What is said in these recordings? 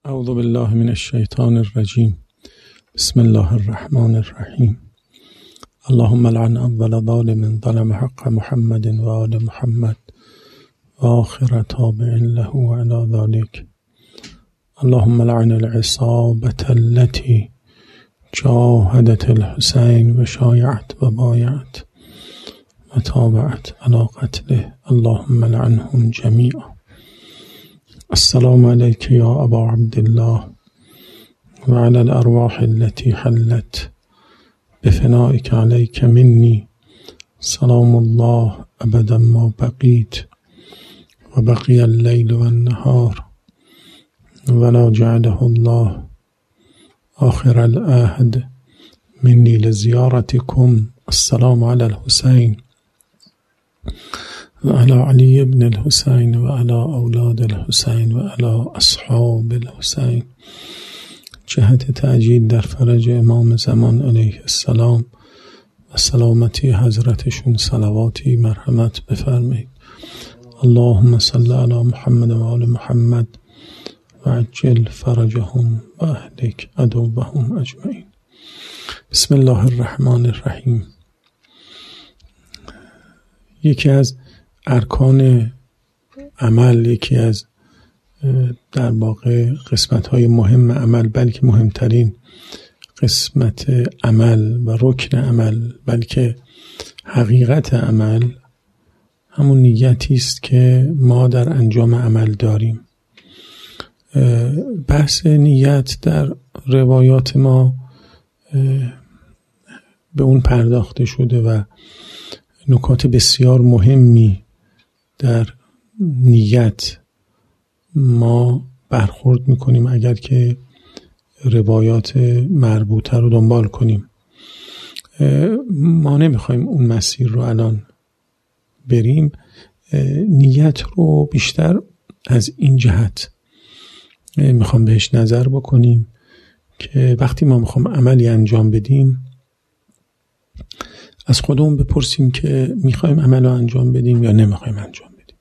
اعوذ بالله من الشیطان الرجیم. بسم الله الرحمن الرحیم. اللهم لعن اول ظالم ظلم حق محمد و آل محمد و آخر تابع له وعلى ذلك. اللهم لعن العصابة التي جاهدت الحسين و شایعت و بایعت و تابعت على قتله. اللهم لعنهم جميعا. السلام عليك يا أبا عبد الله وعلى الأرواح التي حلت بفنائك عليك مني سلام الله أبدا ما بقيت وبقي الليل والنهار ولا جعله الله آخر العهد مني لزيارتكم. السلام على الحسين وعلى علي بن الحسين وعلى أولاد الحسين وعلى أصحاب الحسين. جهت تعجیل در فرج امام زمان علیه السلام و سلامتی حضرتشون صلواتی مرحمت بفرمایید. اللهم صل علی محمد و آل محمد و عجل فرجهم و اهلک عدوهم اجمعین. بسم الله الرحمن الرحیم. یکی از ارکان عمل، یکی از در واقع قسمت‌های مهم عمل، بلکه مهمترین قسمت عمل و رکن عمل، بلکه حقیقت عمل، همون نیتی است که ما در انجام عمل داریم. بحث نیت در روایات ما به اون پرداخته شده و نکات بسیار مهمی در نیت ما برخورد میکنیم اگر که روایات مربوطه رو دنبال کنیم. ما نمیخوایم اون مسیر رو الان بریم. نیت رو بیشتر از این جهت میخوام بهش نظر بکنیم که وقتی ما میخوام عملی انجام بدیم از خودمون بپرسیم که میخوایم عمل رو انجام بدیم یا نمیخوایم انجام بدیم.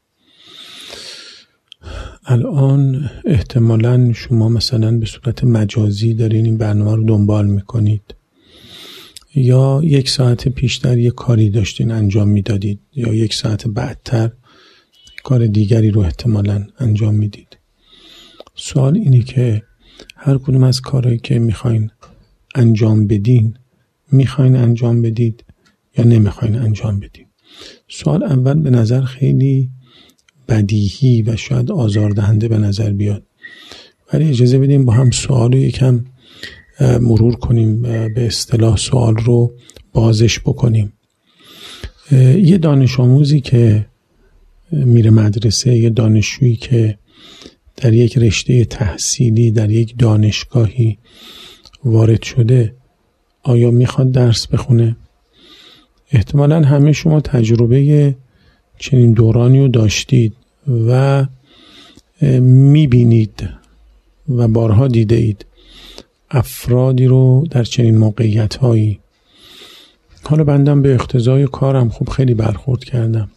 الان احتمالاً شما مثلا به صورت مجازی دارین این برنامه رو دنبال میکنید، یا 1 ساعت پیشتر یک کاری داشتین انجام میدادید، یا 1 ساعت بعدتر کار دیگری رو احتمالاً انجام میدید. سوال اینه که هر کدوم از کارهایی که میخواین انجام بدین، میخواین انجام بدید یا نمیخواین انجام بدید؟ سوال اول به نظر خیلی بدیهی و شاید آزاردهنده به نظر بیاد، ولی اجازه بدیم با هم سوال رو یکم مرور کنیم، به اصطلاح سوال رو بازش بکنیم. یه دانش آموزی که میره مدرسه، یه دانشجویی که در یک رشته تحصیلی در یک دانشگاهی وارد شده، آیا میخواد درس بخونه؟ احتمالاً همه شما تجربه چنین دورانی رو داشتید و میبینید و بارها دیده اید افرادی رو در چنین موقعیت هایی. حالا بندم به اقتضای کارم خب خیلی برخورد کردم.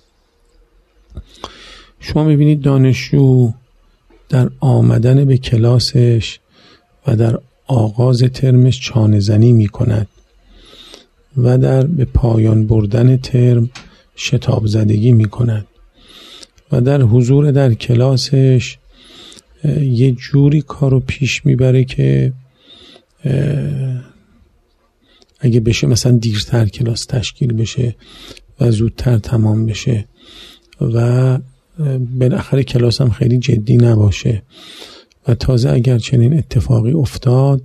شما میبینید دانشجو در آمدن به کلاسش و در آغاز ترمش چانه زنی می کند و در به پایان بردن ترم شتاب زدگی می کند و در حضور در کلاسش یه جوری کارو پیش میبره که اگه بشه مثلا دیرتر کلاس تشکیل بشه و زودتر تمام بشه و بالاخره کلاس هم خیلی جدی نباشه. و تازه اگر چنین اتفاقی افتاد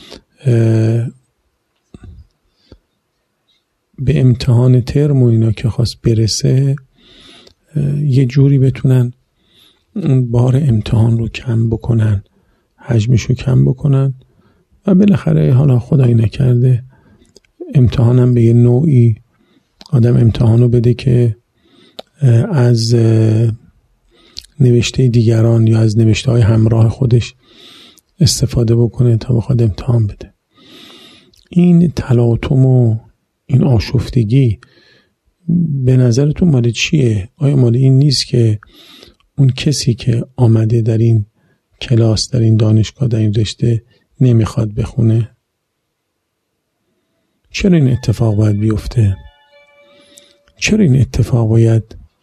به امتحان ترم و اینا که خواست برسه یه جوری بتونن اون بار امتحان رو کم بکنن، حجمش رو کم بکنن و بالاخره حالا خدایی نکرده امتحانم به یه نوعی آدم امتحان رو بده که از نوشته دیگران یا از نوشته های همراه خودش استفاده بکنه تا بخواد امتحان بده. این تلاطم و این آشفتگی به نظرتون مال چیه؟ آیا مال این نیست که اون کسی که آمده در این کلاس، در این دانشگاه، در این رشته نمیخواد بخونه؟ چرا این اتفاق باید بیفته؟ چرا این اتفاق باید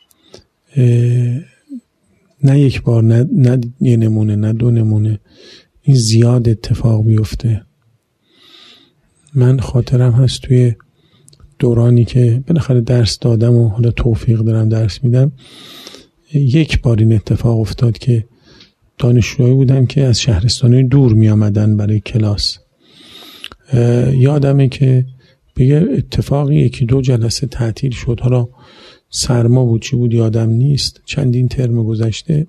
نه یک بار، نه یه نمونه، نه دو نمونه، این زیاد اتفاق بیفته؟ من خاطرم هست توی دورانی که بالاخره درس دادم و حالا توفیق دارم درس میدم، یک بار این اتفاق افتاد که دانشجوهایی بودن که از شهرستان‌های دور می آمدن برای کلاس. یادمه که به یه اتفاقی 1-2 جلسه تعطیل شد، حالا سرما بود چی بود یادم نیست، چندین ترم گذشته.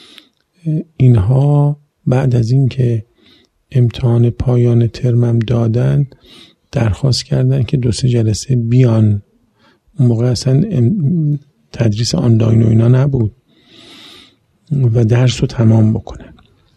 اینها بعد از این که امتحان پایان ترمم دادن درخواست کردن که 2-3 جلسه بیان. اون موقع اصلا تدریس آنلاین و اینا نبود و درس رو تمام بکنن.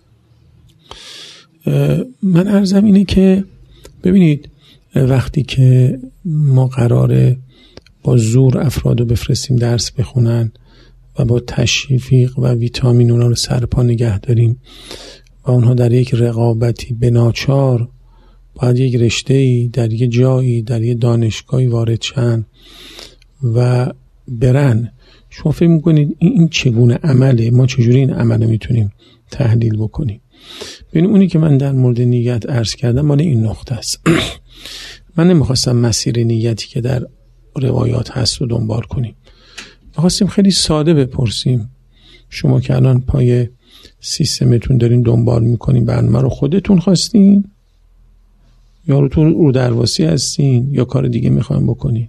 من عرضم اینه که ببینید وقتی که ما قراره با زور افراد رو بفرستیم درس بخونن و با تشویق و ویتامین اونا رو سرپا نگه داریم و اونها در یک رقابتی به ناچار باید یک رشته‌ای در یک جایی در یک دانشگاهی وارد شن و برن، شما فکر میکنید این چگونه عمله؟ ما چجوری این عمل رو میتونیم تحلیل بکنیم؟ ببین اونی که من در مورد نیت عرض کردم مال این نقطه است. من نمیخواستم مسیر نیتی که در روایات هست رو دنبال کنیم. میخواستیم خیلی ساده بپرسیم، شما که الان پای سیستمتون دارین دنبال میکنین برنامه رو، خودتون خواستین یا رو درواسی هستین یا کار دیگه میخواین بکنین؟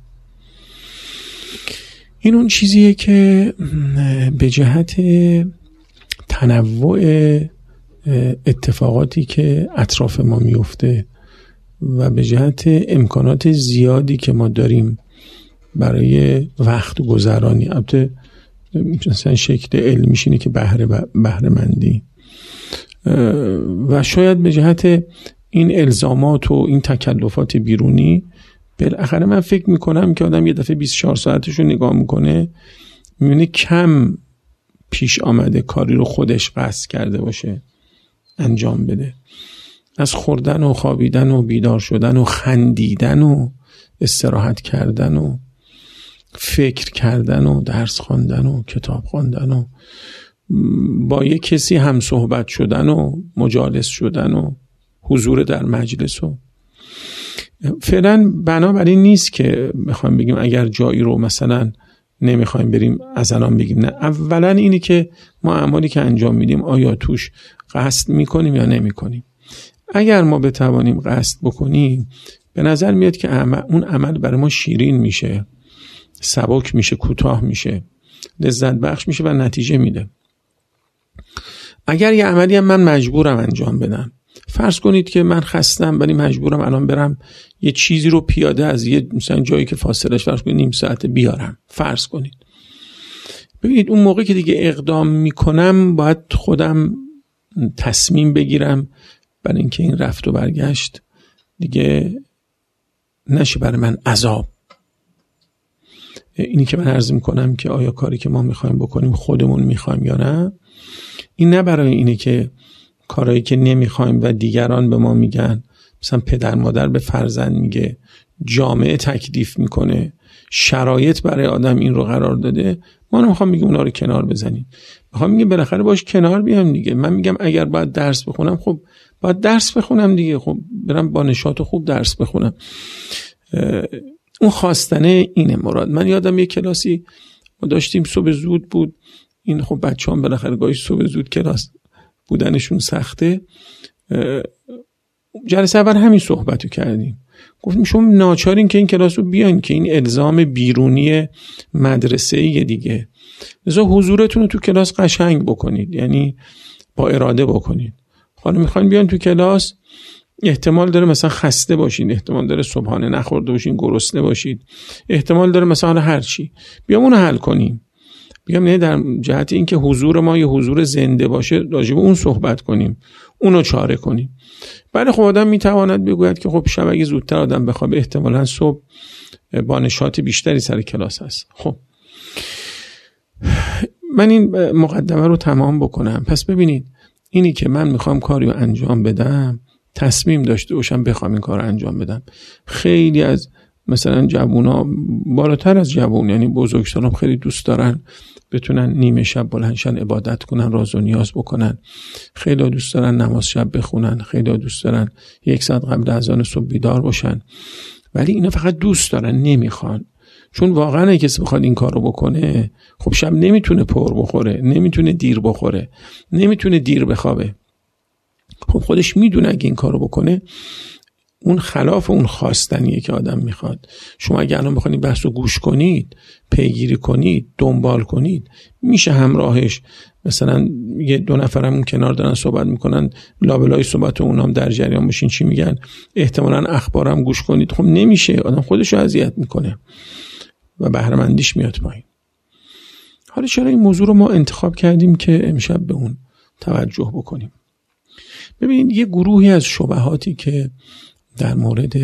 این اون چیزیه که به جهت تنوع اتفاقاتی که اطراف ما میفته و به جهت امکانات زیادی که ما داریم برای وقت گذرانی، البته مثلا شکل علمیش اینه که بهره مندی، و شاید به جهت این الزامات و این تکلفات بیرونی، بالاخره من فکر میکنم که آدم یه دفعه 24 ساعتش رو نگاه میکنه میبینه کم پیش آمده کاری رو خودش قصد کرده باشه انجام بده. از خوردن و خوابیدن و بیدار شدن و خندیدن و استراحت کردن و فکر کردن و درس خواندن و کتاب خواندن و با یک کسی هم صحبت شدن و مجالس شدن و حضور در مجلس و فعلا بنابراین نیست که بخوایم بگیم اگر جایی رو مثلا نمیخوایم بریم از الان بگیم نه. اولا اینی که ما اعمالی که انجام میدیم آیا توش قصد میکنیم یا نمیکنیم. اگر ما بتوانیم قصد بکنیم به نظر میاد که اون عمل برای ما شیرین میشه، سبک میشه، کوتاه میشه، لذت بخش میشه و نتیجه میده. اگر یه عملی هم من مجبورم انجام بدم، فرض کنید که من خستم ولی مجبورم الان برم یه چیزی رو پیاده از یه مثلا جایی که فاصلش فرض کنید 0.5 ساعت بیارم، فرض کنید. ببینید اون موقع که دیگه اقدام میکنم باید خودم تصمیم بگیرم برای اینکه این رفت و برگشت دیگه نشه برای من عذاب. اینی که من عرض میکنم که آیا کاری که ما میخوایم بکنیم خودمون میخوایم یا نه، این نه برای اینه که کارهایی که نمیخوایم و دیگران به ما میگن، مثلا پدر مادر به فرزند میگه، جامعه تکلیف میکنه، شرایط برای آدم این رو قرار داده، ما نمیخوام میگم اونا رو کنار بزنیم، میخوام میگم بالاخره باش کنار بیام دیگه. من میگم اگر باید درس بخونم، خب باید درس بخونم دیگه، خب برم با نشاط خوب درس بخونم. اون خواستنه اینه مراد. من یادم یک کلاسی ما داشتیم صبح زود بود، این خب بچه‌ام بالاخره گاهی صبح زود کلاس بودنشون سخته. جلسه اول همین صحبتو کردیم، گفتیم شما ناچارین که این کلاس رو بیاین که این الزام بیرونی مدرسه‌ای دیگه، لذا حضورتون رو تو کلاس قشنگ بکنید، یعنی با اراده بکنید. حالا میخواین بیان تو کلاس، احتمال داره مثلا خسته باشین، احتمال داره صبحانه نخورده باشین، گرسنه باشید، احتمال داره مثلا هر چی، بیام اونو حل کنیم. بیام نه در جهت این که حضور ما یه حضور زنده باشه راجع به اون صحبت کنیم، اونو چاره کنیم. بله خب آدم میتواند بگوید که خب شب اگه زودتر آدم بخوابه احتمالاً صبح با نشاط بیشتری سر کلاس هست. خب من این مقدمه رو تمام بکنم. پس ببینید اینی که من میخوام کاری رو انجام بدم، تصمیم داشته باشم بخوام این کار رو انجام بدم. خیلی از مثلا جوونا، بالاتر از جوون، یعنی بزرگسالان خیلی دوست دارن بتونن نیمه شب بلندشن عبادت کنن، راز و نیاز بکنن. خیلی دوست دارن نماز شب بخونن. خیلی دوست دارن 1 ساعت قبل اذان صبح بیدار باشن. ولی اینا فقط دوست دارن، نمیخوان. چون واقعا اگه کسی بخواد این کار رو بکنه، خب شب نمیتونه پر بخوره، نمیتونه دیر بخوره، نمیتونه دیر بخوابه. خب خودش میدونه اگه این کار رو بکنه اون خلاف اون خواستنیه که آدم میخواد. شما اگه الان بخواید بحث رو گوش کنید، پیگیری کنید، دنبال کنید، میشه همراهش مثلا 1-2 نفرم اون کنار دارن صحبت میکنن، لابلای صحبت اونام در جریان باشین چی میگن، احتمالاً اخبارم گوش کنید. خب نمیشه، آدم خودش رو اذیت میکنه و بهره‌مندیش میاد پایین. حالا چرا این موضوع رو ما انتخاب کردیم که امشب به اون توجه بکنیم؟ ببینید، یه گروهی از شبهاتی که در مورد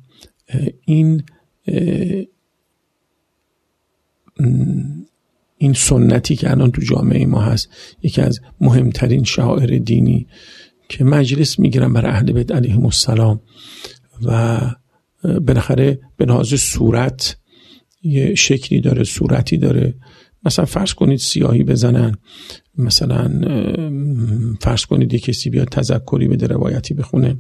این سنتی که الان تو جامعه ما هست، یکی از مهمترین شعائر دینی که مجلس میگیرن برای اهل بیت علیهم السلام و بالاخره به لحاظ صورت یه شکلی داره، صورتی داره. مثلا فرض کنید سیاهی بزنن، مثلا فرض کنید یک کسی بیاد تذکری بده، روایتی بخونه،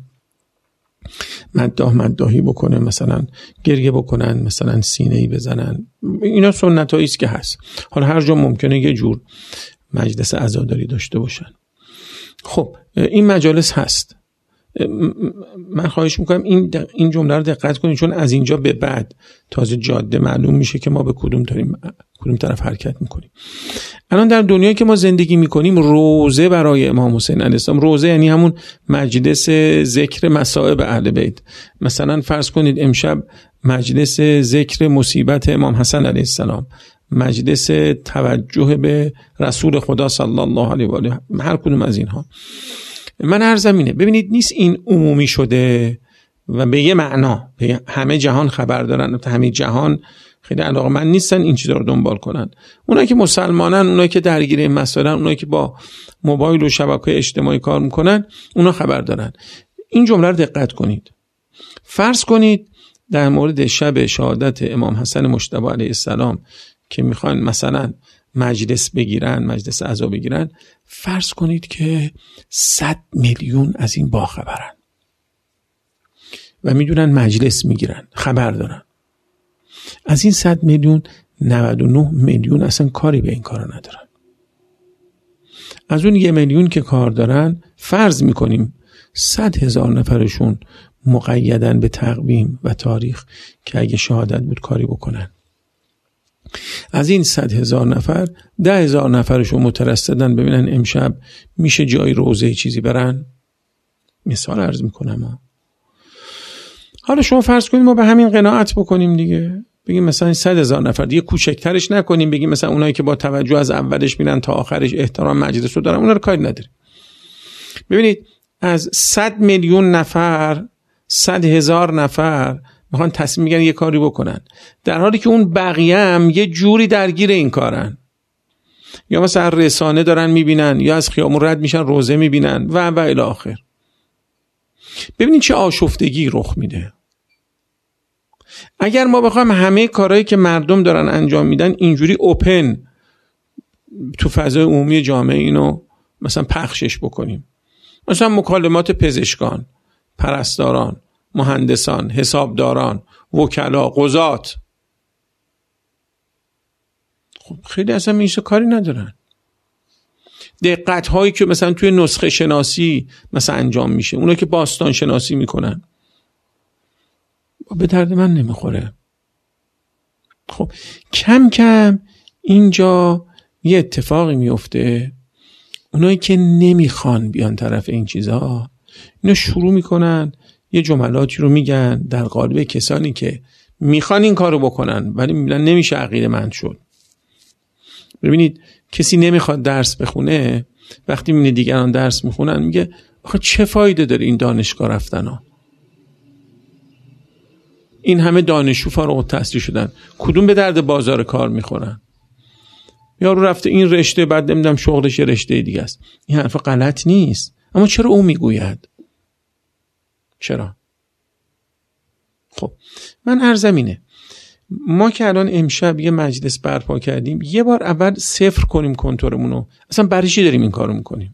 مداحی بکنه، مثلا گریه بکنن، مثلا سینه‌ای بزنن. اینا سنتایی است که هست. حالا هر جا ممکنه یه جور مجلس عزاداری داشته باشن. خب این مجالس هست. من خواهش میکنم این جمله رو دقت کنید، چون از اینجا به بعد تازه جاده معلوم میشه که ما به کدوم طرف حرکت میکنیم. الان در دنیایی که ما زندگی میکنیم، روزه برای امام حسین علیه السلام، روزه یعنی همون مجلس ذکر مصائب اهل بیت. مثلا فرض کنید امشب مجلس ذکر مصیبت امام حسن علیه السلام، مجلس توجه به رسول خدا صلی الله علیه و آله، هر کدوم از اینها. من عرضم اینه، ببینید نیست این عمومی شده و به یه معنا به همه جهان خبر دارن و همه جهان خیلی علاقه‌مند نیستن این چیزا رو دنبال کنن. اونایی که مسلمانن، اونایی که درگیر این مسائلن، اونایی که با موبایل و شبکه‌های اجتماعی کار میکنن، اونا خبر دارن. این جمله رو دقت کنید. فرض کنید در مورد شب شهادت امام حسن مجتبی علیه السلام که میخوان مثلا مجلس بگیرن، مجلس عزا بگیرن، فرض کنید که 100 میلیون از این باخبرن و میدونن مجلس میگیرن، خبر دارن. از این 100 میلیون 99 میلیون اصلا کاری به این کارا ندارن. از اون 1 میلیون که کار دارن، فرض میکنیم 100,000 نفرشون مقیدن به تقویم و تاریخ که اگه شهادت بود کاری بکنن. از این 100,000 نفر 10,000 نفرشون مترصدن ببینن امشب میشه جای روزه چیزی برن. مثال عرض میکنم. حالا شما فرض کنید ما به همین قناعت بکنیم دیگه، بگیم مثلا 100,000 نفر، دیگه کوچکترش نکنیم، بگیم مثلا اونایی که با توجه از اولش میرن تا آخرش احترام مجلس رو دارن، اونا رو کاری نداریم. ببینید از 100 میلیون نفر 100,000 نفر میخوان تصمیم میگیرن یه کاری بکنن، در حالی که اون بقیه هم یه جوری درگیر این کارن، یا مثلا رسانه دارن میبینن، یا از خیابون رد میشن روزه میبینن و الی آخر. ببینید چه آشفتگی رخ میده. اگر ما بخوایم همه کارهایی که مردم دارن انجام میدن اینجوری اوپن تو فضای عمومی جامعه اینو مثلا پخشش بکنیم، مثلا مکالمات پزشکان، پرستاران، مهندسان، حسابداران، وکلا، قضات، خب خیلی اصلا میشه کاری ندارن. دقت هایی که مثلا توی نسخه شناسی مثلا انجام میشه، اونا که باستان شناسی میکنن، به درد من نمیخوره. خب کم کم اینجا یه اتفاقی میفته، اونایی که نمیخوان بیان طرف این چیزها، اینا شروع میکنن یه جملاتی رو میگن در قالب کسانی که میخوان این کارو بکنن ولی میبینن نمیشه عقیده‌مند شد. ببینید کسی نمیخواد درس بخونه، وقتی میبینه دیگران درس میخونن میگه آخه چه فایده داره این دانشگاه رفتن ها؟ این همه دانشجو فارغ التحصیل شدن، کدوم به درد بازار کار میخورن؟ یارو رفته این رشته، بعد نمیدونم شغلش رشته دیگه است. این حرف غلط نیست، اما چرا او میگوید؟ چرا؟ خب من عرضم اینه، ما که الان امشب یه مجلس برپا کردیم، یه بار اول صفر کنیم کنتورمونو. اصلا برای چی داریم این کارو میکنیم؟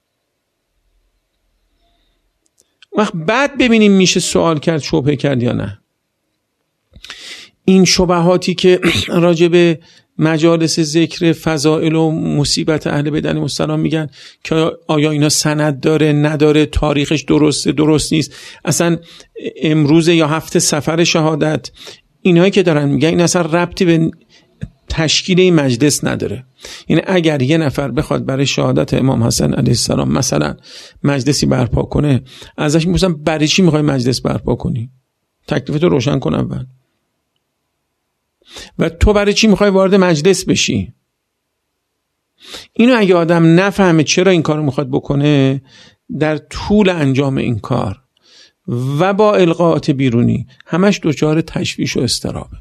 وقت بعد ببینیم میشه سوال کرد، شبهه کرد یا نه. این شبهاتی که راجع به مجالس ذکر فضائل و مصیبت اهل بیت علیهم السلام میگن که آیا اینا سند داره نداره، تاریخش درسته درست نیست، اصلا امروز یا هفته سفر شهادت، اینایی که دارن میگن این اصلا ربطی به تشکیل این مجلس نداره. یعنی اگر یه نفر بخواد برای شهادت امام حسن علیه السلام مثلا مجلسی برپا کنه، ازش میپرسن برای چی میخوای مجلس برپا کنی؟ تکلیفتو روشن کن اول. و تو برای چی میخوای وارد مجلس بشی؟ اینو اگه آدم نفهمه چرا این کارو میخواد بکنه، در طول انجام این کار و با القاءات بیرونی همش دچار تشویش و اضطرابه.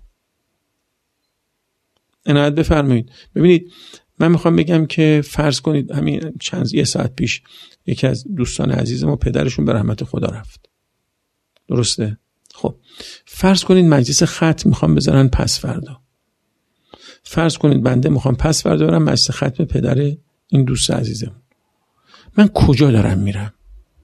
عنایت بفرمایید. ببینید من میخوام بگم که فرض کنید همین یه ساعت پیش یکی از دوستان عزیز ما پدرشون به رحمت خدا رفت، درسته؟ خب فرض کنید مجلس ختم میخوام بذارن پس فردا. فرض کنید بنده میخوام پس فردا برم مجلس ختم پدر این دوست عزیزم. من کجا دارم میرم؟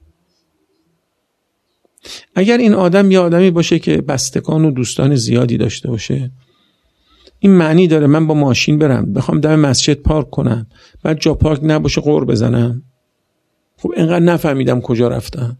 اگر این آدم یه آدمی باشه که بستگان و دوستان زیادی داشته باشه، این معنی داره من با ماشین برم بخوام دم مسجد پارک کنم، بعد جا پارک نباشه غر بزنم؟ خب اینقدر نفهمیدم کجا رفتم.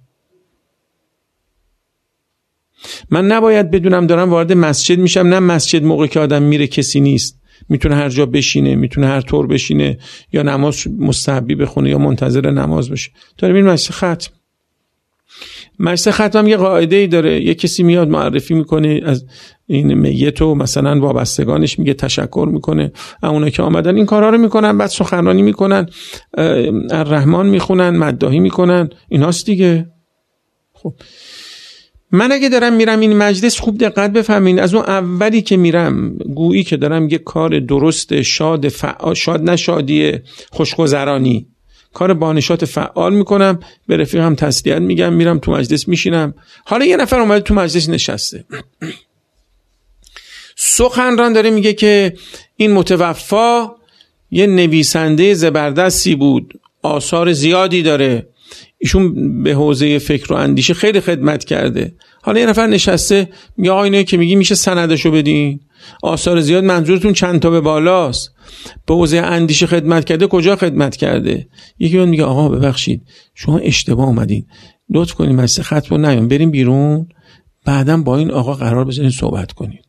من نباید بدونم دارم وارد مسجد میشم، نه مسجد موقع که آدم میره کسی نیست، میتونه هر جا بشینه، میتونه هر طور بشینه، یا نماز مستحبی بخونه یا منتظر نماز بشه. داریم این مجلس ختم. مجلس ختم هم یه قاعده‌ای داره، یه کسی میاد معرفی میکنه از این میت و مثلا وابستگانش، میگه تشکر میکنه اونایی که آمدن این کارا رو میکنن، بعد سخنرانی میکنن، الرحمن میخونن، مداحی میکنن، ایناست دیگه. خب من اگه دارم میرم این مجلس، خوب دقت بفهمین، از اون اولی که میرم گویی که دارم یه کار درست، شاد نشادی خوشگذرانی، کار بانشات فعال میکنم، به رفیقم تسلیت میگم، میرم تو مجلس میشینم. حالا یه نفر اومده تو مجلس نشسته، سخنران داره میگه که این متوفا یه نویسنده زبردستی بود، آثار زیادی داره، ایشون به حوزه فکر و اندیشه خیلی خدمت کرده. حالا یه نفر نشسته میگه آقا اینو که میگی میشه سندشو بدین؟ آثار زیاد منظورتون چند تا به بالاست؟ به حوزه اندیشه خدمت کرده، کجا خدمت کرده؟ یکی میگه آقا ببخشید شما اشتباه اومدین، لطف کنید مجلس ختم رو نیام، بریم بیرون، بعداً با این آقا قرار بذارین صحبت کنید.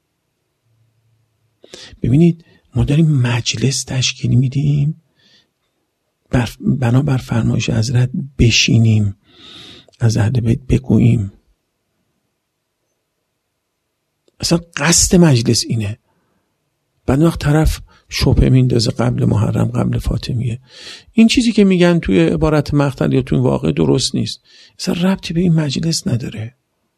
ببینید ما داریم مجلس تشکیل میدیم، بنابر فرمایش حضرت بشینیم، از اهل بیت بگوییم. اصلا قصد مجلس اینه. بعد وقت طرف شبهه میندازه قبل محرم، قبل فاطمیه. این چیزی که میگن توی عبارت مقتل یا توی واقع درست نیست، اصلا ربطی به این مجلس نداره.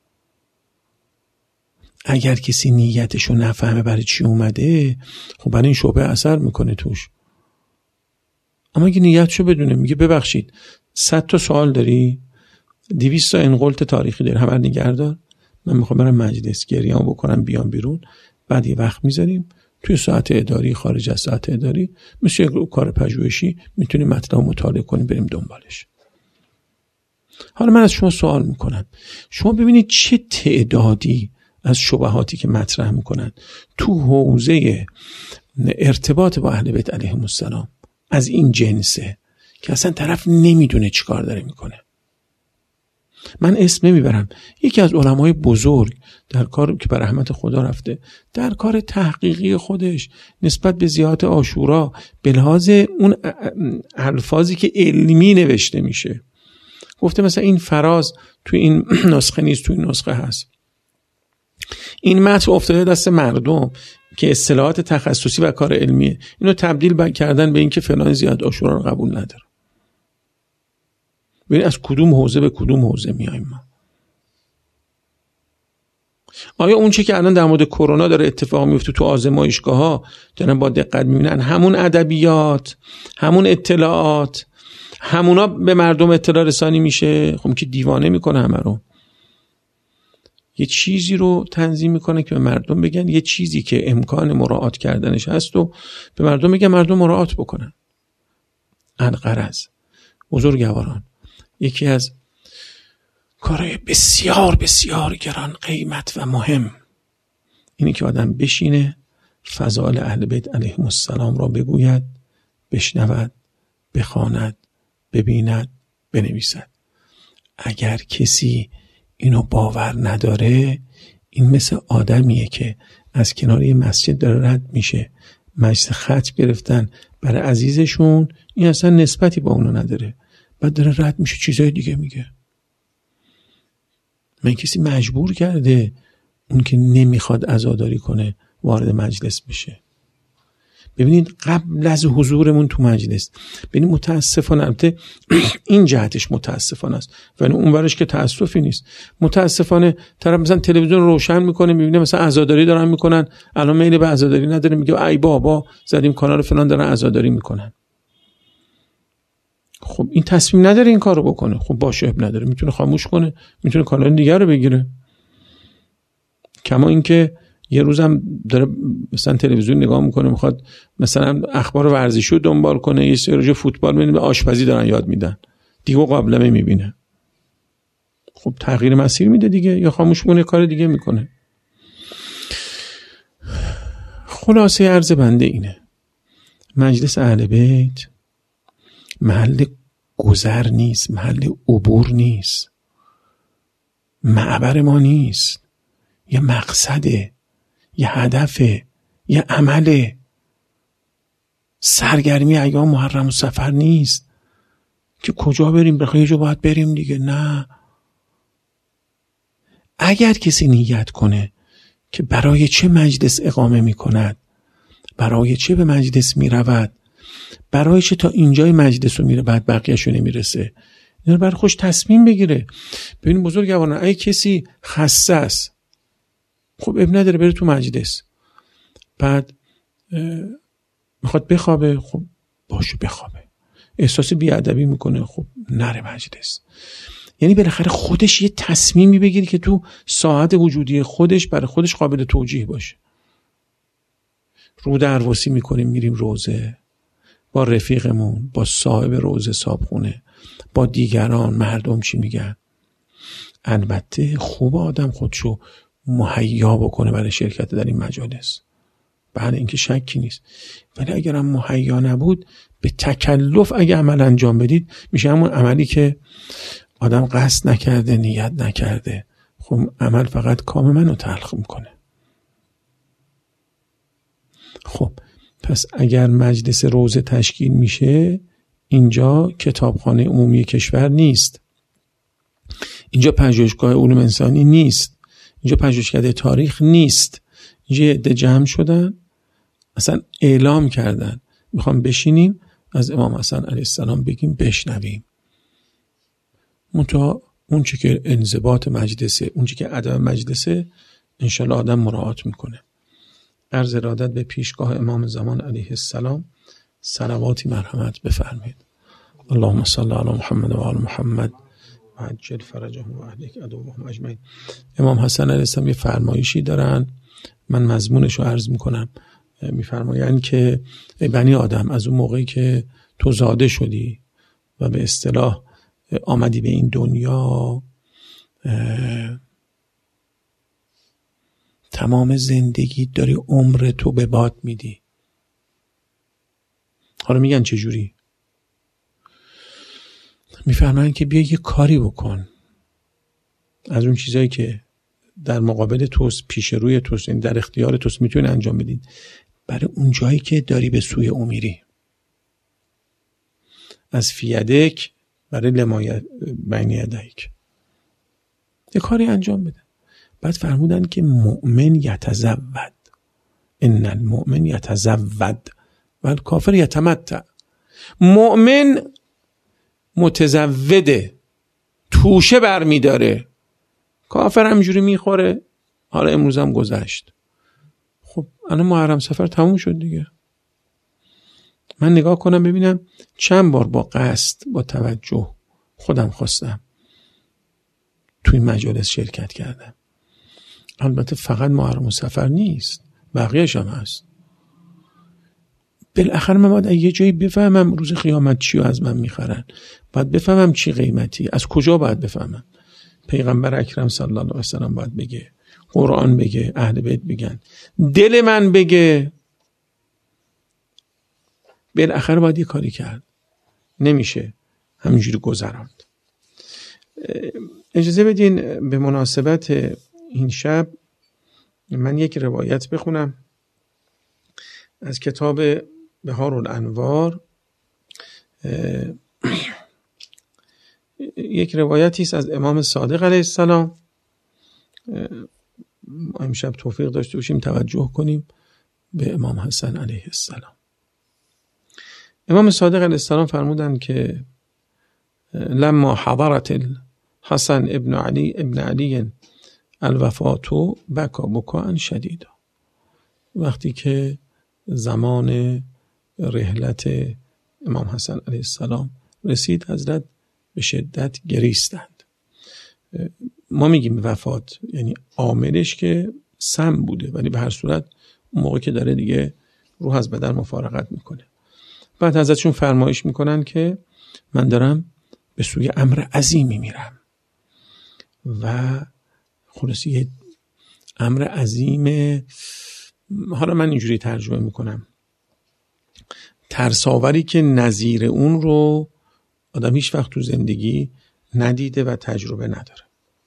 اگر کسی نیتشو نفهمه برای چی اومده، خب برای این شبهه اثر میکنه توش. اما اگه نیتشو بدونه، میگه ببخشید 100 تا سوال داری، 200 تا انقلت تاریخی داری، همه نگهدار، من میخوام برم مجلس گریه‌ام بکنم بیام بیرون، بعد یه وقت میذاریم توی ساعت اداری، خارج از ساعت اداری، مثل یک کار پژوهشی میتونیم مطلب مطالعه کنیم، بریم دنبالش. حالا من از شما سوال میکنم، شما ببینید چه تعدادی از شبهاتی که مطرح میکنن تو حوزه ارتباط با اهل بیت علیهم السلام از این جنسه که اصلا طرف نمیدونه چی کار داره میکنه. من اسم نمیبرم، یکی از علمای بزرگ در کار که به رحمت خدا رفته، در کار تحقیقی خودش نسبت به زیارت عاشورا به لحاظ اون الفاظی که علمی نوشته میشه، گفته مثلا این فراز تو این نسخه نیست، تو این نسخه هست. این متن افتاده دست مردم که اصطلاحات تخصصی و کار علمیه، اینو تبدیل کردن به این که فلان زیارت عاشورا رو قبول نداره. ببین از کدوم حوزه به کدوم حوزه میایم ما. آیا اون چی که الان در مورد کرونا داره اتفاق میفته تو آزمایشگاه‌ها دارن با دقت میبینن، همون ادبیات، همون اطلاعات، همونا به مردم اطلاع رسانی میشه؟ خب که دیوانه میکنه همه رو. یه چیزی رو تنظیم میکنه که به مردم بگن، یه چیزی که امکان مراعات کردنش هست و به مردم بگن مردم مراعات بکنن. الغرض بزرگواران، یکی از کارهای بسیار بسیار گران قیمت و مهم اینه که آدم بشینه فضائل اهل بیت علیهم السلام را بگوید، بشنود، بخواند، ببیند، بنویسد. اگر کسی اینو باور نداره، این مثل آدمیه که از کنار یه مسجد داره رد میشه، مجلس ختم گرفتن برای عزیزشون، این اصلا نسبتی با اونو نداره، بعد داره رد میشه چیزای دیگه میگه. من کسی مجبور کرده اون که نمیخواد عزاداری کنه وارد مجلس بشه؟ ببینید قبل از حضورمون تو مجلس، ببینید متاسفانه، البته این جهتش متاسفانه است و اون ورش که تاسفی نیست. متاسفانه طرف مثلا تلویزیون روشن میکنه، میبینه مثلا عزاداری دارن میکنن، الان میل به عزاداری نداره، میگه ای بابا زدیم کانال فلان دارن عزاداری میکنن. خب این تصمیم نداره این کارو بکنه، خب باشه اب نداره، میتونه خاموش کنه، میتونه کانال دیگر رو بگیره. کما اینکه یه روزم داره مثلا تلویزیون نگاه میکنه، میخواد مثلا اخبار ورزشی رو دنبال کنه، یه سری فوتبال میبینه، آشپزی دارن یاد میدن، دیگه قابلمه میبینه. خب تغییر مسیر میده دیگه، یا خاموش کنه کار دیگه میکنه. خلاصه عرض بنده اینه، مجلس اهل بیت محل گذر نیست، محل عبور نیست، معبر ما نیست، یه مقصده، یه هدفه، یه عمله. سرگرمی ایام محرم و سفر نیست که کجا بریم، بخواه یه جا باید بریم دیگه. نه، اگر کسی نیت کنه که برای چه مجلس اقامه می کند، برای چه به مجلس می رود، برای چه تا اینجای مجلس رو میره بعد بقیه‌شو نمیرسه، اینا برای خوش تصمیم بگیره. ببین بزرگواران، اگه کسی خسته است، خب اب نداره بره تو مجلس، بعد میخواد بخوابه، خب باشه بخوابه. احساس بیادبی میکنه، خب نره مجلس. یعنی بالاخره خودش یه تصمیمی بگیره که تو ساعت وجودی خودش برای خودش قابل توجیه باشه. رو درواسی میکنیم میریم روزه با رفیقمون، با صاحب روزه صابخونه، با دیگران، مردم چی میگن. البته خوب آدم خودشو مهیا بکنه برای شرکت در این مجالس، بعد اینکه شکی نیست. ولی اگر هم مهیا نبود، به تکلف اگه عمل انجام بدید، میشه همون عملی که آدم قصد نکرده، نیت نکرده. خب عمل فقط کام منو تلخ میکنه. خب پس اگر مجلس روزه تشکیل میشه، اینجا کتابخانه عمومی کشور نیست، اینجا پژوهشگاه علوم انسانی نیست، اینجا پژوهشکده تاریخ نیست. اینجا یه عده جمع شدن، اصلا اعلام کردن میخوام بشینیم از امام حسن علیه السلام بگیم، بشنویم. منتها اون چی که انضباط مجلسه، اون چی که ادب مجلسه، انشالله آدم مراعات میکنه. عرض ارادت به پیشگاه امام زمان علیه السلام، صلواتی مرحمت بفرمید. اللهم صل علی محمد و آل محمد و عجل فرجهم و اهلک عدوهم اجمعین. امام حسن علیه السلام یه فرمایشی دارن، من مضمونش رو عرض میکنم. میفرمایند که ای بنی آدم، از اون موقعی که تو زاده شدی و به اصطلاح آمدی به این دنیا، تمام زندگی داری عمر تو به باد میدی. حالا میگن چجوری؟ میفرمایند که بیا یه کاری بکن از اون چیزایی که در مقابل توست، پیش روی توست، این در اختیار توست، میتونی انجام بدید، برای اون جایی که داری به سوی او میری. از فیدک برای لمایت بین یدیک، یه کاری انجام بده. بعد فرمودن که مؤمن یتزود، ان المؤمن یتزود و الکافر یتمتع. مؤمن متزوده، توشه برمیداره، کافر همجوری میخوره حالا امروز هم گذشت. خب الان محرم سفر تموم شد دیگه. من نگاه کنم ببینم چند بار با قصد، با توجه خودم خواستم توی مجالس شرکت کردم. البته فقط محرم سفر نیست، بقیه‌اش هم هست. بالاخره من باید یه جایی بفهمم روز قیامت چی رو از من میخرن، باید بفهمم چی قیمتی، از کجا باید بفهمم. پیغمبر اکرم صلی الله علیه و سلم باید بگه، قرآن بگه، اهل بیت بگن، دل من بگه. بالاخره باید یه کاری کرد، نمیشه همینجوری گذراند. اجازه بدین به مناسبت این شب من یک روایت بخونم از کتاب بهار الانوار. یک روایتی است از امام صادق علیه السلام. امشب توفیق داشته باشیم توجه کنیم به امام حسن علیه السلام. امام صادق علیه السلام فرمودند که لما حضرت الحسن ابن علی الوفات بکا بکاء شدیدا. وقتی که زمان رحلت امام حسن علیه السلام رسید، حضرت به شدت گریستند. ما میگیم وفات یعنی عاملش که سم بوده، ولی به هر صورت اون موقع که داره دیگه روح از بدن مفارقت میکنه. بعد حضرتشون فرمایش میکنن که من دارم به سوی امر عظیمی میرم و خلاصی امر عظیم. حالا من اینجوری ترجمه میکنم، ترساوری که نظیر اون رو آدم هیچ وقت تو زندگی ندیده و تجربه نداره.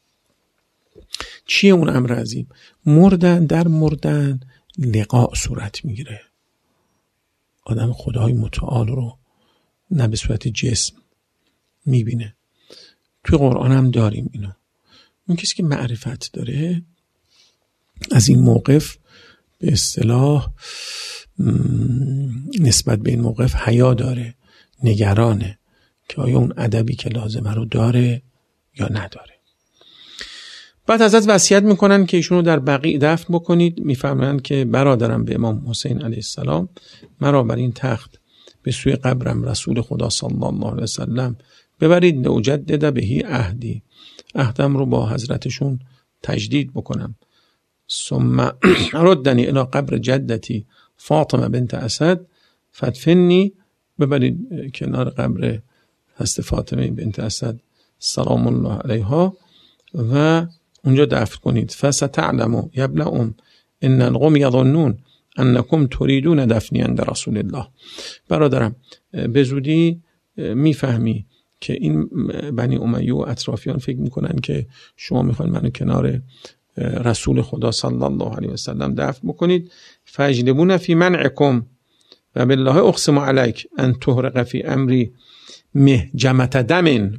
چیه اون امر عظیم؟ در مردن لقاء صورت میگیره. آدم خدای متعال رو نه به صورت جسم میبینه. توی قرآن هم داریم اینو. اون کسی که معرفت داره از این موقف به اصطلاح نسبت به این موقف حیا داره، نگرانه که آیا اون ادبی که لازمه رو داره یا نداره. بعد حضرت وصیت میکنن که ایشونو در بقیع دفن بکنید. میفرمایند که برادرم به امام حسین علیه السلام مرا بر این تخت به سوی قبرم رسول خدا صلی الله علیه وسلم ببرید، لأجدد بهی عهدی، عهدم رو با حضرتشون تجدید بکنم. ثم ردنی الی قبر جدتی فاطمه بنت اسد فدفنی، ببرید کنار قبر هست فاطمه بنت اسد سلام الله علیها و اونجا دفن کنید. فستعلموا یا ابن ان القوم یظنون انکم تریدون دفنی عند رسول الله. برادرم به زودی میفهمی که این بنی امیه و اطرافیان فکر میکنن که شما میخواین منو کنار رسول خدا صلی الله علیه و سلم دفن بکنید. فاجلبون فی منعکم و بالله اقسم علیک ان تحرق فی امری محجمة دم.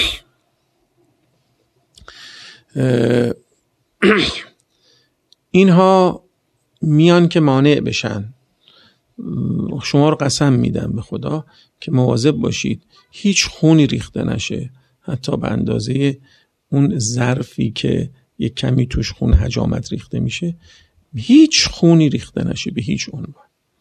اینها میان که مانع بشن. شما رو قسم میدم به خدا که مواظب باشید هیچ خونی ریخته نشه، حتی به اندازه اون ظرفی که یک کمی توش خون حجامت ریخته میشه، هیچ خونی ریخته نشه به هیچ عنوان.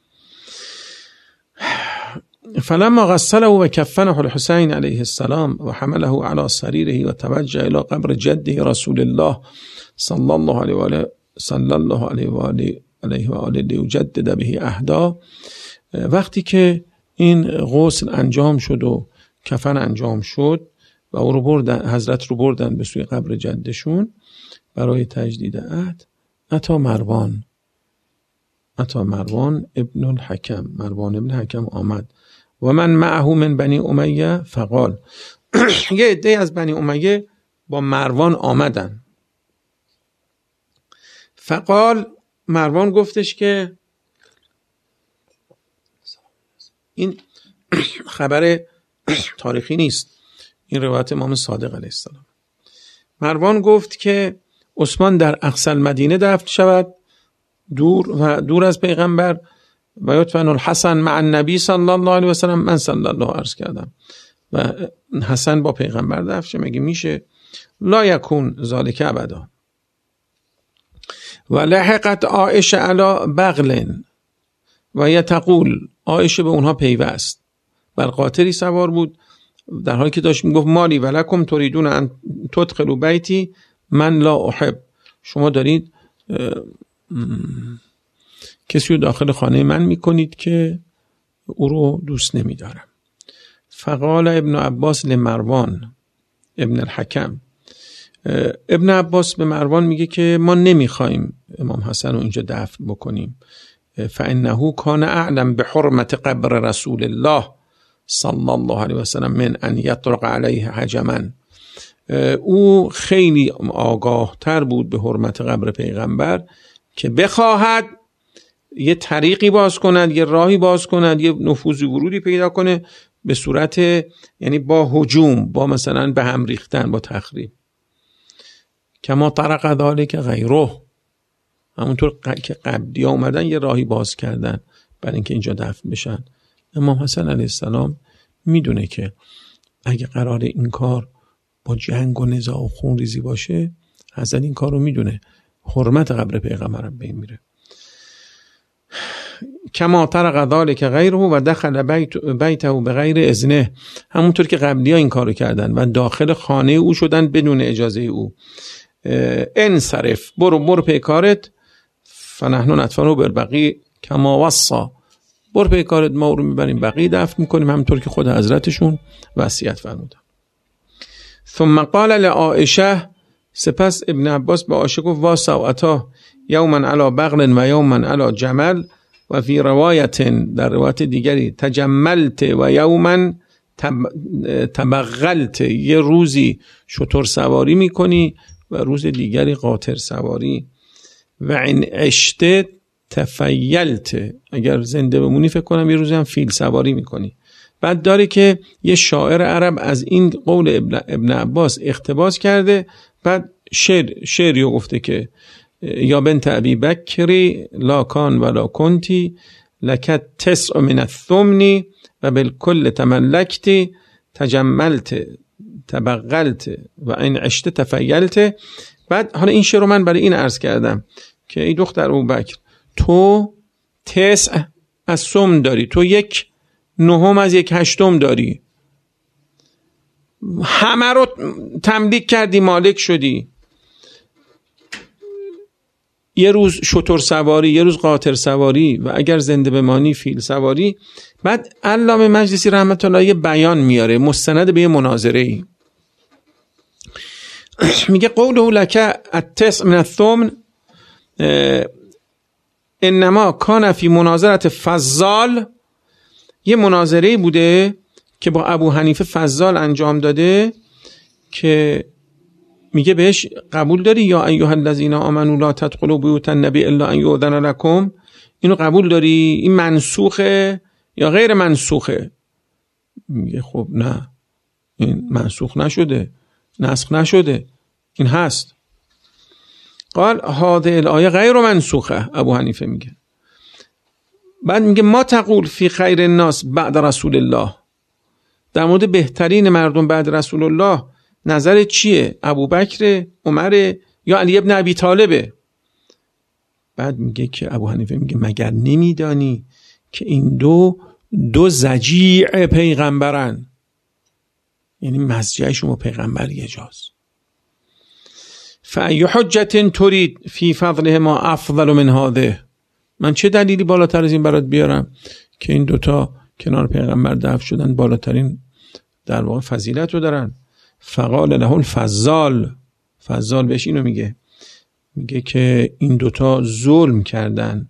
فلما غسله و کفنه الحسین علیه السلام و حمله على سریره و توجه الى قبر جده رسول الله صلی الله علیه و آله لیجدد به عهدا. وقتی که این غسل انجام شد و کفن انجام شد و او رو بردن، حضرت رو بردن به سوی قبر جدشون برای تجدید عهد، اتى مروان ابن الحکم، مروان ابن حکم آمد و من معه من بنی امیه فقال. یه عده از بنی امیه با مروان آمدن. فقال، مروان گفتش که این خبر تاریخی نیست، این روایت امام صادق علیه السلام. مروان گفت که عثمان در اقصی المدینه دفن شود، دور از پیغمبر، و یدفن الحسن مع النبی صلی الله علیه و سلم. من صلی الله عرض کردم و حسن با پیغمبر دفن شه. مگه میشه؟ لا یکون ذالک ابدا. و لحقت عایشه علی بغل و یتقول، عایشه به اونها پیوست، بر قاطری سوار بود در حالی که داشت میگفت مالی ولکم تریدون ان تدخلوا بیتی من لا احب، شما دارید کسی رو داخل خانه من میکنید که او رو دوست نمیدارم. فقال ابن عباس لمروان ابن الحکم، ابن عباس به مروان میگه که ما نمیخوایم امام حسن رو اینجا دفن بکنیم، فانه کان اعلم بحرمت قبر رسول الله صلی الله علیه و سلم من ان یطرق علیه حجما، او خیلی آگاه تر بود به حرمت قبر پیغمبر که بخواهد یه طریقی باز کند، یه راهی باز کند، یه نفوذی ورودی پیدا کنه به صورت یعنی با هجوم، با مثلا به هم ریختن، با تخریب. کما طرق ذلک غیره، همونطور که قبلی ها اومدن یه راهی باز کردن برای اینکه اینجا دفن بشن. امام حسن علیه السلام میدونه که اگه قرار این کار با جنگ و نزاع و خونریزی باشه، حضرت این کار رو میدونه، حرمت قبر پیغمبرم بین میره. کما طرق ذلک غیره و دخل بیته بغیر اذنه، همونطور که قبلی ها این کارو کردن و داخل خانه او شدن بدون اجازه او. انصرف، برو پیکارت، فنحن ندفنه بالبقیع کما وصا، برو پیکارت، ما او رو میبریم بقیع دفن میکنیم همونطور که خود حضرتشون وصیت فرمودن. ثم قال لعائشه، سپس ابن عباس به عایشه گفت واسوعتا یوما علی بغل و یوما علی جمل و فی روایت، در روایت دیگری تجملت و یوما تبغلت، یه روزی شتر سواری میکنی و روز دیگری قاطر سواری. و این عشت تفیلت، اگر زنده بمونی فکر کنم یه روزی هم فیل سواری میکنی. بعد داره که یه شاعر عرب از این قول ابن عباس اقتباس کرده، بعد شعری گفته که یا بنت ابی بکری لا کان ولا کنتی لکت تسع من الثمنی و بالکل تملکتی تجملت تبغلت و این عشت تفیلت. بعد حالا این شعر رو من برای این عرض کردم که ای دختر ابوبکر، تو تسع از ثمن داری، تو 1/9 از 1/8 داری، همه رو تملیک کردی، مالک شدی. یه روز شتر سواری، یه روز قاطر سواری و اگر زنده بمانی فیل سواری. بعد علامه مجلسی رحمت الله یه بیان میاره مستند به یه مناظره‌ای، میگه قوله لک التسع من الثمن انما کان فی مناظرت فضال، یه مناظره‌ای بوده که با ابو حنیفه فضال انجام داده که میگه بهش قبول داری یا ایها الذین آمنوا لا تدخلوا بیوت النبی الا ان یؤذن لکم، اینو قبول داری؟ این منسوخه یا غیر منسوخه؟ میگه خب نه، این منسوخ نشده، نسخ نشده، این هست. قال هذه الآیه غیر منسوخه، ابو حنیفه میگه. بعد میگه ما تقول فی خیر الناس بعد رسول الله، در مورد بهترین مردم بعد رسول الله نظر چیه؟ ابوبکر، عمر یا علی ابن ابی طالبه؟ بعد میگه که ابو حنیفه میگه مگر نمیدانی که این دو زجیع پیغمبرن، یعنی مزجعشون با پیغمبر یه جاست. فأی حجة ترید فی فضله ما افضل من هذه، من چه دلیلی بالاتر از این برات بیارم که این دوتا کنار پیغمبر دفن شدن بالاترین در واقع فضیلت رو دارن. فقال له الفضال، فضال بهش اینو میگه که این دوتا ظلم کردن،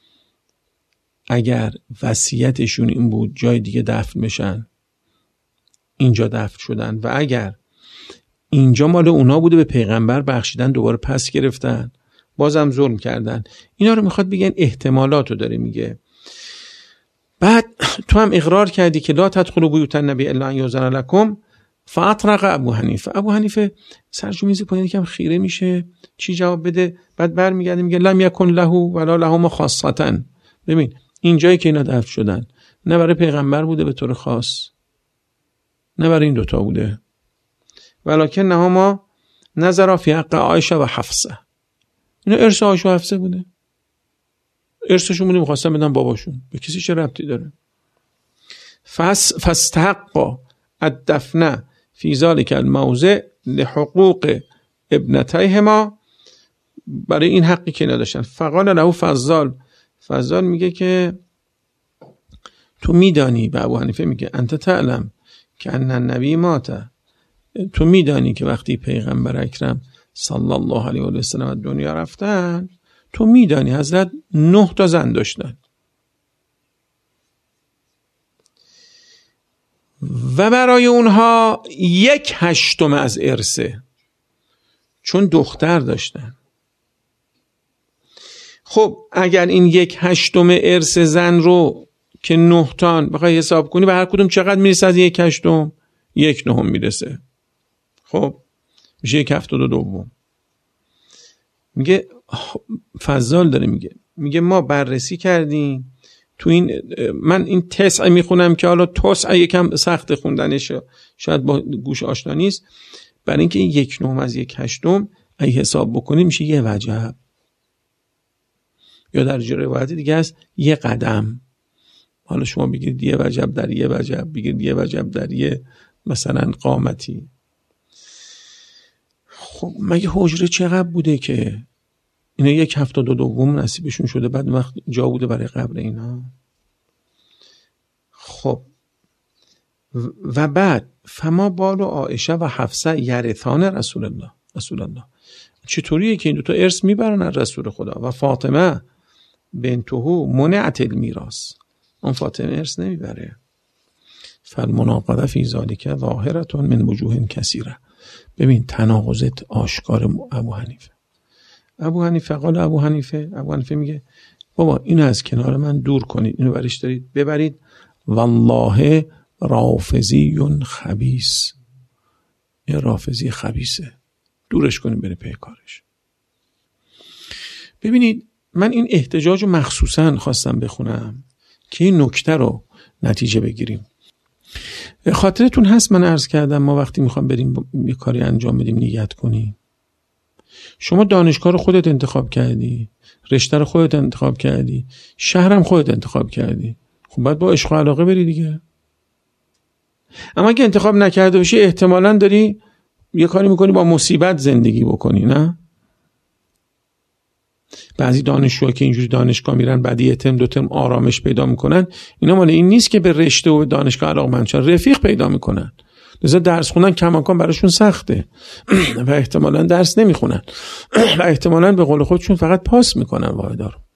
اگر وصیتشون این بود جای دیگه دفن بشن اینجا دفن شدن، و اگر اینجا مال اونا بوده به پیغمبر بخشیدن دوباره پس گرفتن، بازم ظلم کردن. اینا رو میخواد بگن، احتمالات رو داره میگه. بعد تو هم اقرار کردی که لا تدخلوا بیوت النبی الا ان یؤذن لکم. فاطرق ابو حنیفه سرجومیزی پایین یکم خیره میشه چی جواب بده. بعد برمیگرده میگه لم یکن له ولا لهم خاصتا، ببین این جایی که اینا دفن شدن نه برای پیغمبر بوده به طور خاص، نه برای این دوتا بوده، ولکن نهما نظر فی حق عایشه و حفصه، اینا ارث آیشه و حفصه بوده، ارثشون بوده میخواستن بدن باباشون، به کسی چه ربطی داره؟ فاستحق الدفن فی ذلک الموضع لحقوق ابنتیهما، برای این حقی که نداشتن. فقال له فضال میگه که تو میدانی، به ابو حنیفه میگه انت تعلم که ان النبی مات، تو میدانی که وقتی پیغمبر اکرم صلی الله علیه و سلم از دنیا رفتن، تو میدانی حضرت 9 تا زن داشتن و برای اونها 1/8 از ارثه، چون دختر داشتن. خب اگر این 1/8 ارث زن رو که 9 تا بخوای حساب کنی، به هر کدوم چقدر میرسه از 1/8؟ 1/9 میرسه. خب میشه 1/72. میگه فضال داره میگه ما بررسی کردیم تو این، من این تسع میخونم که حالا تسع یکم سخت خوندنش، شاید با گوش آشنا نیست، برای اینکه این 1/9 از 1/8 اگه حساب بکنیم میشه 1 وجب، یا در روایت دیگه است 1 قدم. حالا شما بگید 1 وجب در 1 وجب، بگید 1 وجب در 1 مثلا قامتی. خب مگه حجره چقدر بوده که اینا 1/72 نصیبشون شده، بعد وقت جا بوده برای قبر اینا؟ خب و بعد فما بال و عایشه و حفصه یرثان رسول الله، چطوریه که این 2 تا ارث میبرن از رسول خدا؟ و فاطمه بنته منعت المیراث، اون فاطمه ارث نمیبره. فالمناقضه فی ذلک ظاهره من وجوه کثیره. ببین تناقضت آشکار. ابو حنیفه قال ابو حنیفه میگه بابا اینو از کنار من دور کنید، اینو برش دارید ببرید، والله رافضی خبیث، یه رافضی خبیثه، دورش کنید بره پی کارش. ببینید من این احتجاج رو مخصوصا خواستم بخونم که این نکته رو نتیجه بگیریم. خاطرتون هست من عرض کردم ما وقتی میخوام بریم یه کاری انجام بدیم نیت کنیم. شما دانشگاه رو خودت انتخاب کردی، رشته رو خودت انتخاب کردی، شهرم خودت انتخاب کردی، خب باید با عشق و علاقه بری دیگه. اما اگه انتخاب نکرده باشی احتمالاً داری یه کاری میکنی با مصیبت زندگی بکنی، نه؟ بعضی دانشجوها که اینجوری دانشگاه میرن بعد یه ترم 2 ترم آرامش پیدا میکنن، اینا مال این نیست که به رشته و به دانشگاه علاقه‌مند شن، رفیق پیدا میکنن، لذا درس خوندن کماکان براشون سخته و احتمالاً درس نمیخونن و احتمالاً به قول خودشون فقط پاس میکنن واحدا رو.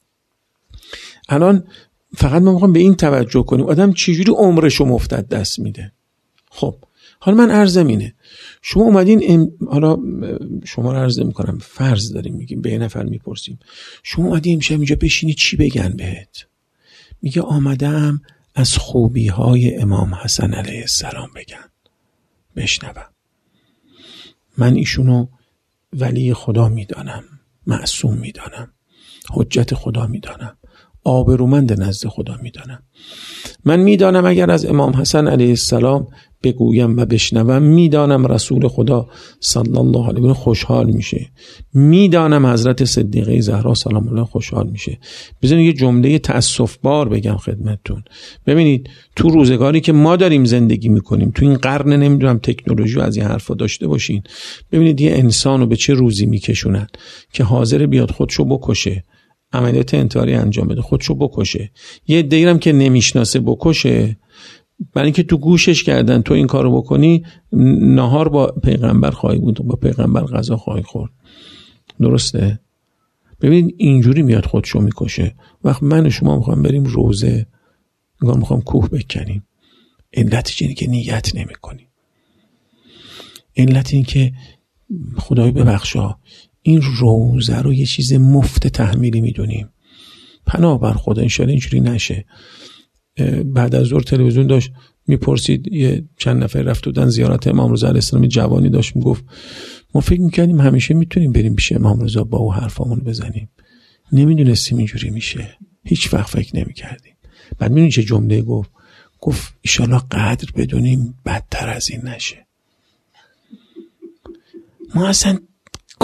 الان فقط ما میخوام به این توجه کنیم آدم چجوری عمرشو مفتد دست میده. خب حالا من عرضم اینه، شما اومدین حالا شما رو عرض میکنم، فرض داریم میگیم به یه نفر میپرسیم شما اومدی امشب اینجا بشینی چی بگن بهت؟ میگه آمدم از خوبی های امام حسن علیه السلام بگن، بشنوم. من ایشونو ولی خدا میدانم، معصوم میدانم، حجت خدا میدانم، آبرومند نزد خدا میدانم. من میدانم اگر از امام حسن علیه السلام بگویم و بشنوم، میدانم رسول خدا صلی الله علیه و سلم خوشحال میشه، میدانم حضرت صدیقه زهرا سلام الله خوشحال میشه. بذارید یه جمله تأسف بار بگم خدمتتون. ببینید تو روزگاری که ما داریم زندگی میکنیم، تو این قرن نمیدونم تکنولوژی از این حرفا داشته باشین، ببینید یه انسانو به چه روزی میکشونن که حاضر بیاد خودشو بکشه، عملیات انتحاری انجام بده، خودشو بکشه، یه دیرم که نمیشناسه بکشه، برای اینکه تو گوشش کردن تو این کارو بکنی نهار با پیغمبر خواهی بود، با پیغمبر غذا خواهی خورد. درسته؟ ببینید اینجوری میاد خودشو میکشه. وقت من و شما میخوام بریم روزه، میخوام کوه بکنیم، علتش اینه که نیت نمی کنیم. علت این که خدای ببخشا این روزه رو یه چیز مفت تحمیلی میدونیم. پناه بر خدا انشاءالله اینجوری نشه. بعد از ظهر تلویزیون داشت میپرسید، یه چند نفر رفت بودن زیارت امام رضا علیه السلام، جوانی داشت میگفت ما فکر میکردیم همیشه میتونیم بریم پیش امام رضا با او حرفامون بزنیم، نمیدونستیم اینجوری میشه، هیچ وقت فکر نمیکردیم. بعد میدونی چه جمله گفت انشاءالله قدر بدونیم بدتر از این نشه. ما اصلا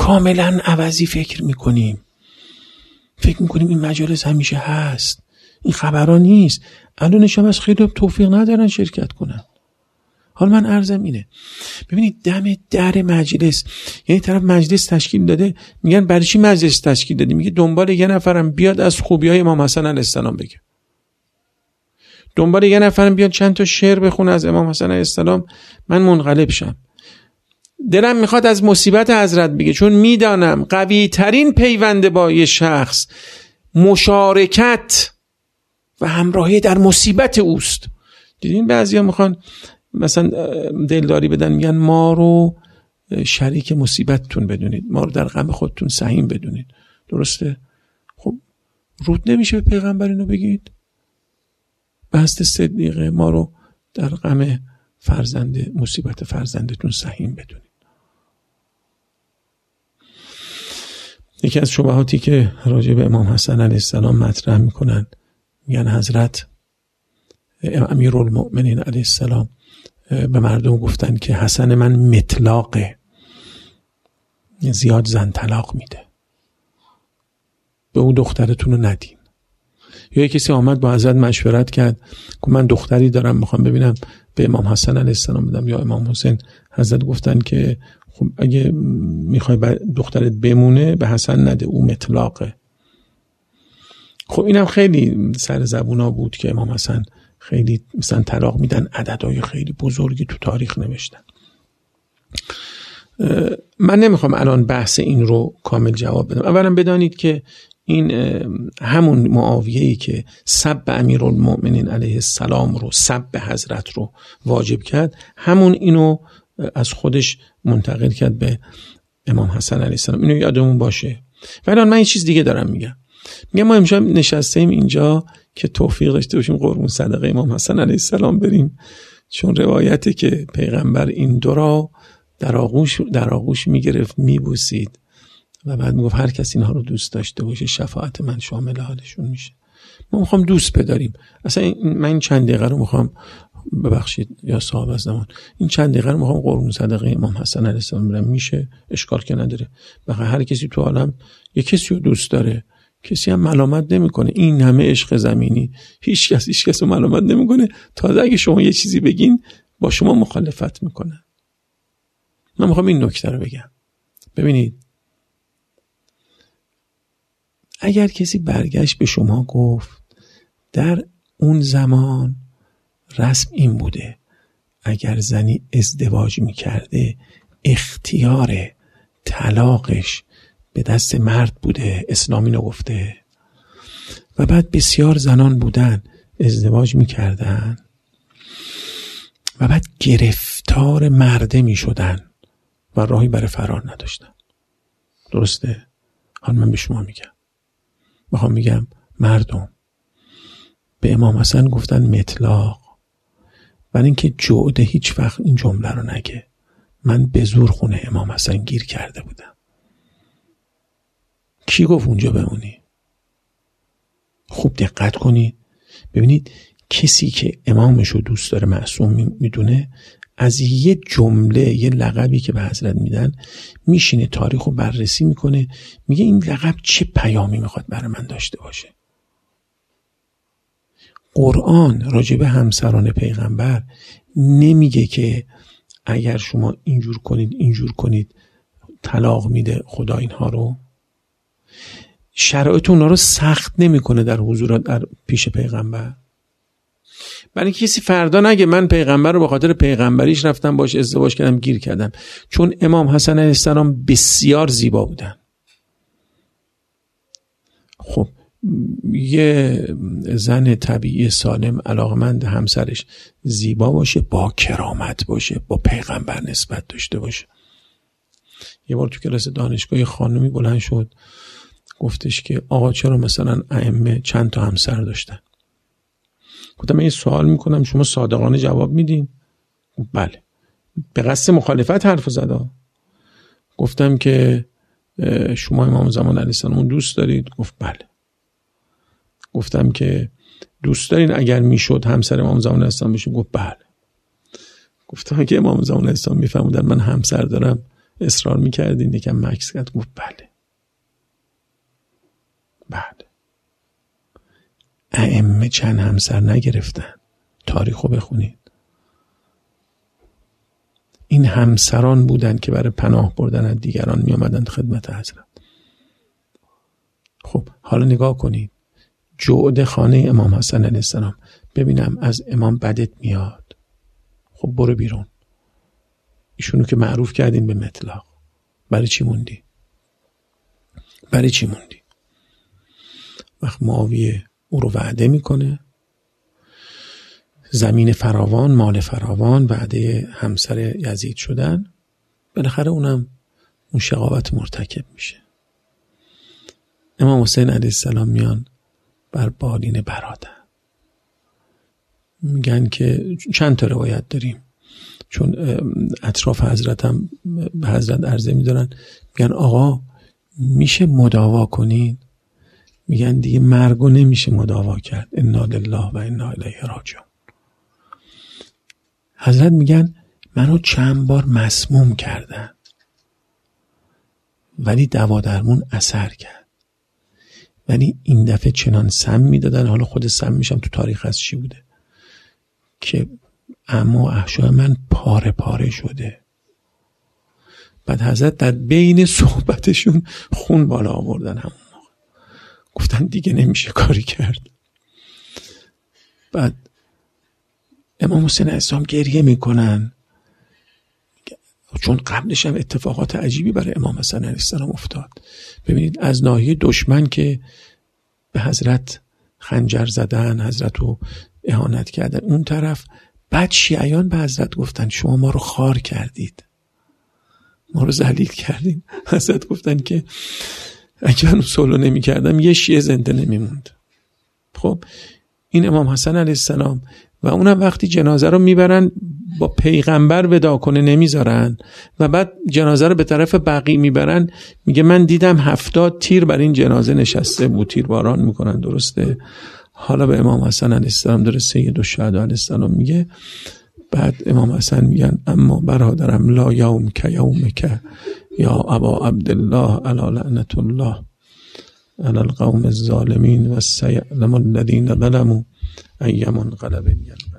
کاملا عوضی فکر میکنیم این مجالس همیشه هست، این خبرها نیست. الان شما از خیلی توفیق ندارن شرکت کنن. حالا من عرضم اینه، ببینید دم در مجلس، یعنی طرف مجلس تشکیل داده، میگن برای چی مجلس تشکیل دادی؟ میگه دنبال یه نفرم بیاد از خوبی‌های امام حسن علیه السلام بگه، دنبال یه نفرم بیاد چند تا شعر بخونه از امام حسن علیه السلام، من منقلب شم. دلم میخواد از مصیبت حضرت بگه، چون میدانم قوی ترین پیوند با یه شخص مشارکت و همراهی در مصیبت اوست. دیدین بعضیا میخوان مثلا دلداری بدن، میگن ما رو شریک مصیبتتون بدونید، ما رو در غم خودتون سهیم بدونید. درسته؟ خب رود نمیشه به پیغمبر اینو بگید؟ بحث صدیقه ما رو در غم مصیبت فرزندتون سهیم بدونید. یکی از شبهاتی که راجع به امام حسن علیه السلام مطرح میکنن، میگن حضرت امیرالمؤمنین علیه السلام به مردم گفتن که حسن من مطلاقه، زیاد زن طلاق میده، به اون دخترتون رو ندین. یا کسی آمد با حضرت مشورت کرد که من دختری دارم میخوام ببینم به امام حسن علیه السلام بدم یا امام حسین. حضرت گفتن که خب اگه میخوای دخترت بمونه به حسن نده، او مطلاقه. خب اینم خیلی سر زبونا بود که امام حسن خیلی مثلا طلاق میدن، عددهای خیلی بزرگی تو تاریخ نوشتن. من نمیخوام الان بحث این رو کامل جواب بدم. اولا بدانید که این همون معاویه‌ای که سب امیرالمؤمنین علیه السلام رو، سب حضرت رو واجب کرد، همون اینو از خودش منتقل کرد به امام حسن علیه السلام. اینو یادمون باشه. ولی من یه چیز دیگه دارم میگم ما امشب نشستیم اینجا که توفیق داشته باشیم قربون صدقه امام حسن علیه السلام بریم، چون روایته که پیغمبر این دو را در آغوش میگرفت میبوسید و بعد میگفت هر کس اینها رو دوست داشته باشه شفاعت من شامل حالشون میشه. ما میخوام دوست بداریم. اصلا من این چند دقیقه رو میخوام، ببخشید یا صاحب از زمان، این چند دقیقه رو میخوام قربون صدقه امام حسن علیه السلام برم. میشه، اشکال که نداره. بخاطر هر کسی تو عالم یه کسی رو دوست داره، کسی هم ملامت نمیکنه. این همه عشق زمینی هیچ کس رو ملامت نمیکنه. تازه اگه شما یه چیزی بگین با شما مخالفت میکنه. من میخوام این نکته رو بگم. ببینید اگر کسی برگشت به شما گفت در اون زمان رسم این بوده اگر زنی ازدواج میکرده اختیار طلاقش به دست مرد بوده، اسلامی اینو گفته، و بعد بسیار زنان بودن ازدواج میکردن و بعد گرفتار مرده میشدن و راهی برای فرار نداشتن. درسته؟ حالا من به شما میگم مردم به امام حسن گفتن مطلاق، برای اینکه جوده هیچ وقت این جمله رو نگه من به زور خونه امام حسن گیر کرده بودم. کی گفت اونجا بمونی؟ خوب دقت کنید ببینید کسی که امامش رو دوست داره، معصوم میدونه، از یه جمله، یه لقبی که به حضرت میدن میشینه تاریخ رو بررسی میکنه، میگه این لقب چه پیامی میخواد برای من داشته باشه. قرآن راجع به همسران پیغمبر نمیگه که اگر شما اینجور کنید طلاق میده خدا اینها رو. شرایط اونا رو سخت نمیکنه در حضور در پیش پیغمبر، برای اینکه کسی فردا نگه من پیغمبر رو به خاطر پیغمبریش رفتم باش ازدواج کردم گیر کردم. چون امام حسن علیه السلام بسیار زیبا بودن. خب یه زن طبیعی سالم علاقمند همسرش زیبا باشه، با کرامت باشه، با پیغمبر نسبت داشته باشه. یه بار تو کلاس دانشگاه خانمی بلند شد گفتش که آقا چرا مثلا ائمه چند تا همسر داشتن؟ گفتم من یه سوال میکنم شما صادقانه جواب میدین؟ بله. به قصد مخالفت حرف زد. گفتم که شما امام زمان علیه السلام دوست دارید؟ گفت بله. گفتم که دوست دارین اگر میشد همسر امام زمان علیه السلام بشین؟ گفت بله. گفتم که امام زمان علیه السلام میفهمودن من همسر دارم اصرار میکردین؟ یکم مکس کرد گفت بله. ائمه چند همسر نگرفتن، تاریخو بخونید. این همسران بودن که برای پناه بردن از دیگران می آمدن خدمت حضرت. خب حالا نگاه کنید جعد خانه امام حسن علیه السلام، ببینم از امام بدت میاد، خب برو بیرون. ایشونو که معروف کردین به مطلق، برای چی موندی؟ وقت معاویه او رو وعده میکنه، زمین فراوان، مال فراوان، وعده همسر یزید شدن، بالاخره اونم اون شقاوت مرتکب میشه. امام حسین علیه السلام میان بر بالین برادر، میگن که چند تا روایت داریم، چون اطراف حضرت هم به حضرت عرضه میدارن، میگن آقا میشه مداوا کنین؟ میگن دیگه مرگو نمیشه مداوا کرد، انا لله و انا الیه راجعون. حضرت میگن منو چند بار مسموم کردن ولی دوا درمون اثر کرد، ولی این دفعه چنان سم میدادن، حالا خود سم میشم تو تاریخ از چی بوده، که اما احشای من پاره پاره شده. بعد حضرت در بین صحبتشون خون بالا آوردن، همون موقع گفتن دیگه نمیشه کاری کرد. بعد امام حسین علیه السلام گریه میکنن، چون قبلش هم اتفاقات عجیبی برای امام حسن علیه السلام افتاد. ببینید از ناحیه دشمن که به حضرت خنجر زدن، حضرت رو اهانت کردن، اون طرف بعد شیعیان به حضرت گفتن شما ما رو خار کردید، ما رو ذلیل کردین. حضرت گفتن که اگر اون صلح نمی کردم یه شیعه زنده نمی موند. خب این امام حسن علیه السلام و اونم وقتی جنازه رو میبرن با پیغمبر ودا کنه نمیذارن و بعد جنازه رو به طرف بقیع میبرن، میگه من دیدم 70 تیر بر این جنازه نشسته بود، تیر باران میکنن. درسته؟ حالا به امام حسن علیه السلام داره سید الشهدا علیه السلام میگه. بعد امام حسن میگن اما برادرم لا یوم که یومک یا ابا عبدالله علی لعنت الله علی القوم الظالمین و سیعلم الذین ظلموا ای منقلب